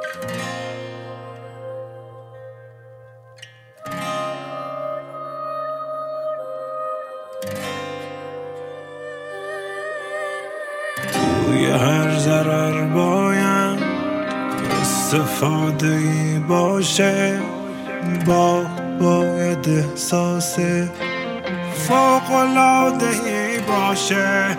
توی هر ضرر باید استفاده ای باشه، باید احساس فوق‌العاده ای باشه.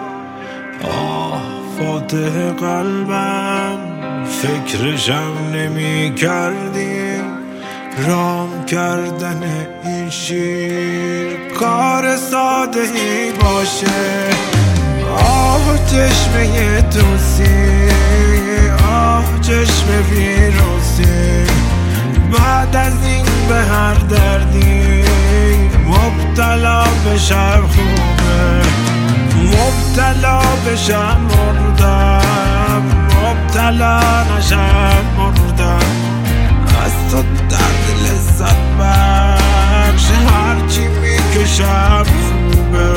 فاتح قلبم فکرشم نمی کردی، رام کردن این شیر کار ساده ای باشه. چشمه توسی، چشم ویروسی، بعد از این به هر دردی مبتلا بشم خوبه، مبتلا بشم مردم، مبتلا نشم مردم. از تو درد لذت بخش هرچی میکشم خوبه.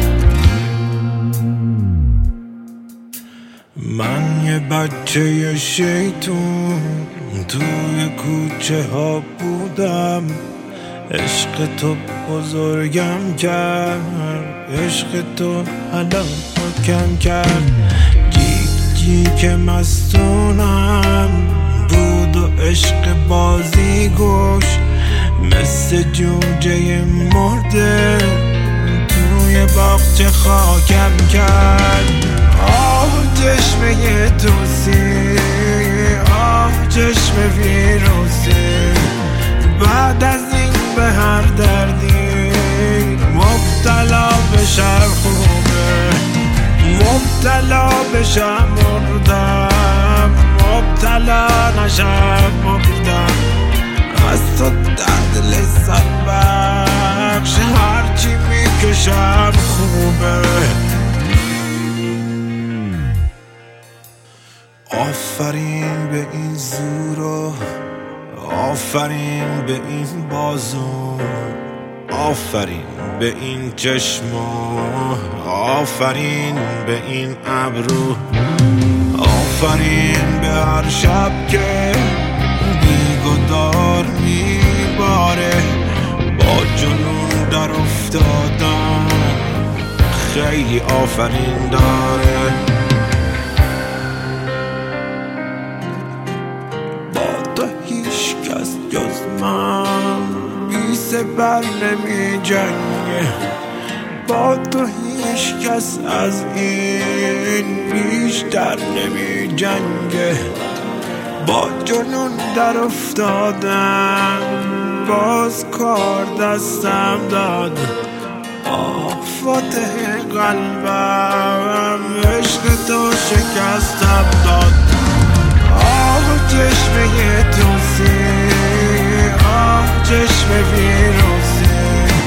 من یه بچه شیطون توی کوچه ها بودم، عشق تو بزرگم کرد، عشق تو هلاکم کرد. جیک که مستونم بود و عشق بازی گوش، مثل جوجه مرده توی باغچه خاکم کرد. چشمه توسی، چشم ویروسی، بعد از این به هر دردی مبتلا بشم خوبه، مبتلا بشم مردم، مبتلا نشم مردم. از تو درد لذت بخش هرچی میکشم خوبه. آفرین به این زورا، آفرین به این بازو، آفرین به این چشما، آفرین به این ابرو، آفرین به هر شب که بیگدار میباره. با جنون در افتادم خیلی آفرین داره. جز من بی سپر نمی جنگه، با تو هیچ کس از این بیشتر نمی جنگه. با جنون در افتادم باز کار دستم داد. فاتح قلبم عشق تو شکستم داد. چشمه توسی، چشم ویروسی،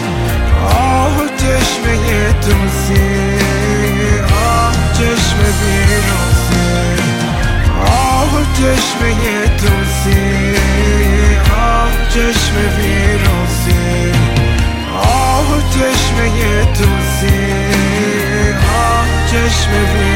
چشمه توسی، چشم ویروسی، چشمه توسی، چشم ویروسی، چشمه توسی، چشم ویروسی.